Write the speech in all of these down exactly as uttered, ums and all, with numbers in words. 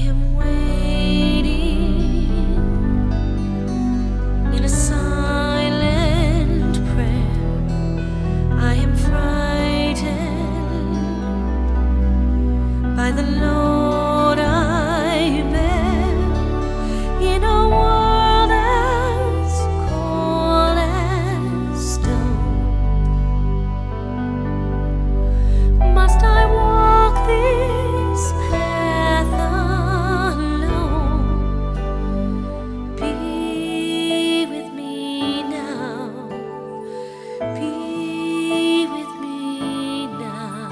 am waiting in a silent prayer. I am frightened by the load I bear in a world as cold as stone. Must I walk this path alone? Be with me now. Be with me now.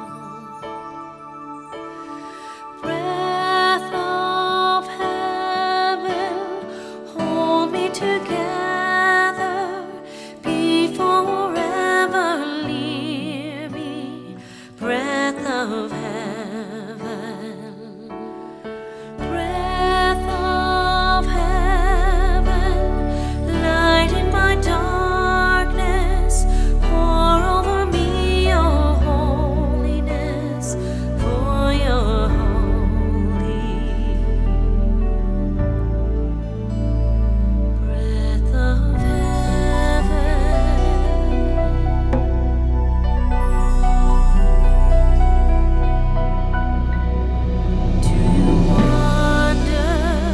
Breath of heaven, hold me together. Be forever near me. Breath of heaven, breath of heaven, light in my darkness, pour over me your holiness, for you're holy. Breath of heaven. Do you wonder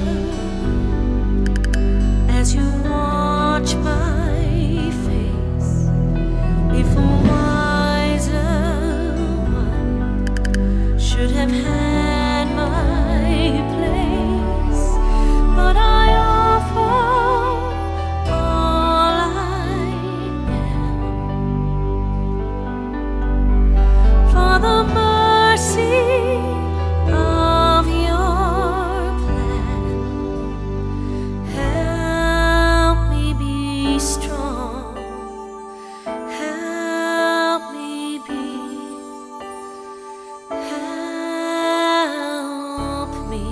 as you watch my face if a wiser one should have had my place? But I offer all I am for the mercy of your plan. Help me be strong. Help me be. Help me.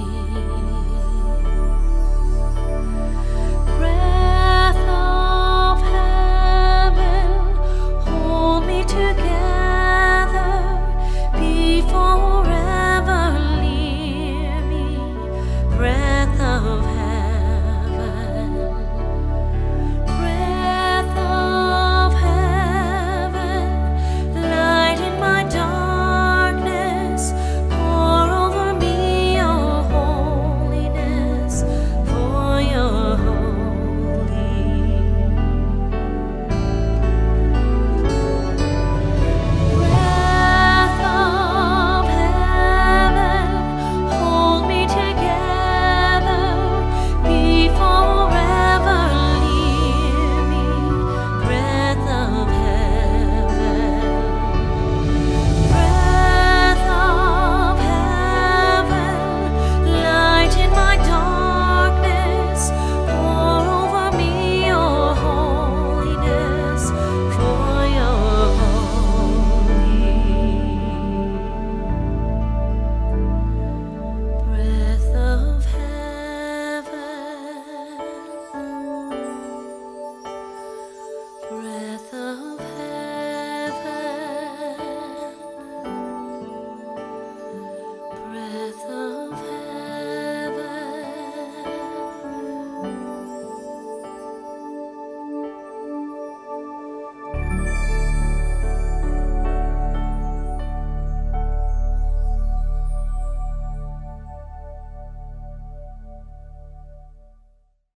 Breath of heaven, hold me together. Be forever near me. Breath of heaven.